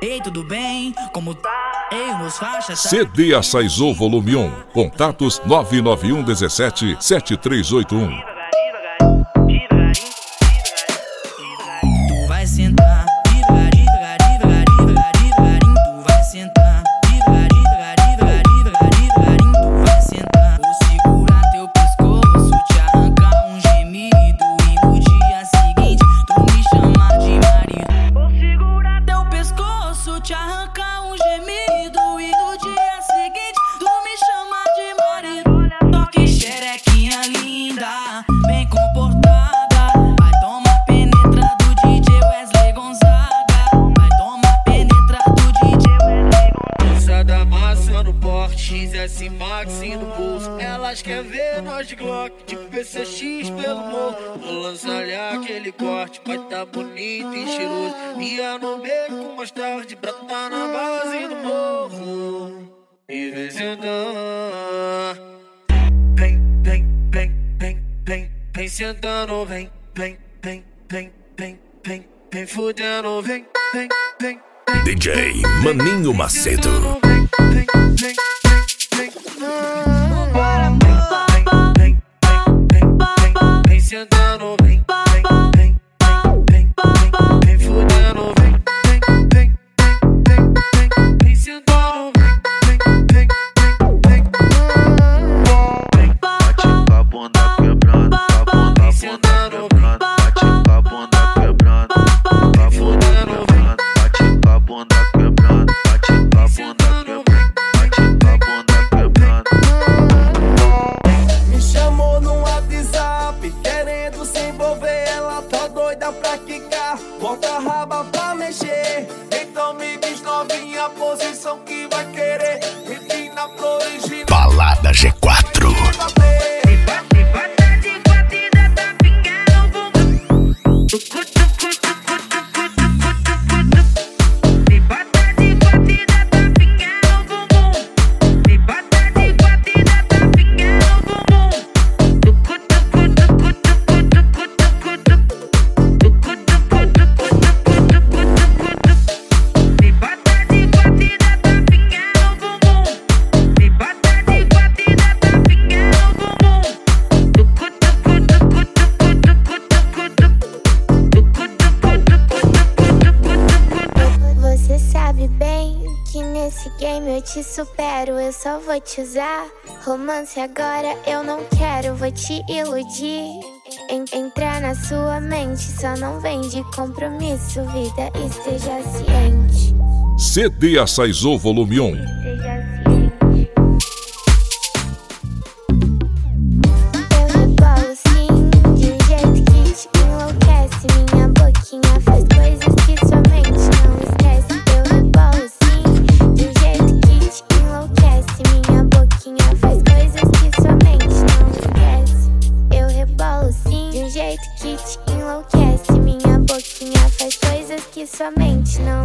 Ei, tudo bem? Como tá? Ei, meus faixas. CD Açaizou Volume 1. Contatos 991 17 7381. Tu vai sentar, devagarinho, tu vai sentar, devagarinho, tu vai sentar. Vou segurar teu pescoço, te arrancar um gemido e no dia seguinte tu me chamar de marido. Vou segurar teu pescoço, te arrancar um gemido e no dia seguinte tu me chamar de marido. Toque xerequinha linda, bem comportada. Vai tomar penetra do DJ Wesley Gonzaga. Vai tomar penetra do DJ Wesley Gonzaga. Moçada amassando porte, XS Max no bolso. Elas querem ver nós de Glock, de PCX pelo morro. Vou lançar-lhe aquele corte, vai tá bonito e cheiroso. Ia no beco com mais tarde, brota na base do morro. E vem sentar. Vem, vem, vem, vem, vem, vem sentando, vem, vem, vem, vem, vem, vem, vem fudendo, vem, vem, vem. DJ Maninho Macedo. Vem, vem, vem, vem, vem. Vambora, vem, vem, vem, vem, vem sentando, vem, vem, vem, vem, vem, vem fudendo, vem, vem, vem, vem, vem, vem sentando, vem, vem, vem, vem. Bate com a bunda quebrando, com a bunda quebrando. Bate com a bunda quebrando, com a bunda quebrando. Bate com a bunda quebrando, bate com a bunda quebrando. Bate com a bunda quebrando. Me chamou no WhatsApp, querendo se envolver. Ela tá doida pra quicar, bota a raba pra mexer. Então me diz novinha a posição que vai querer. Empina pro original. Balada G4. Você sabe bem que nesse game eu te supero. Eu só vou te usar. Romance agora eu não quero, vou te iludir. Entrar na sua mente, só não vem de compromisso. Vida, esteja ciente. CD Açaizou Volume 1. Esteja ciente. Eu rebolo sim, de um jeito que te enlouquece. Minha boquinha faz coisas que sua mente não esquece. Eu rebolo sim, de um jeito que te enlouquece. Minha boquinha faz coisas que sua mente não esquece. Eu rebolo sim, de um jeito que te enlouquece. Minha boquinha faz coisas que sua mente não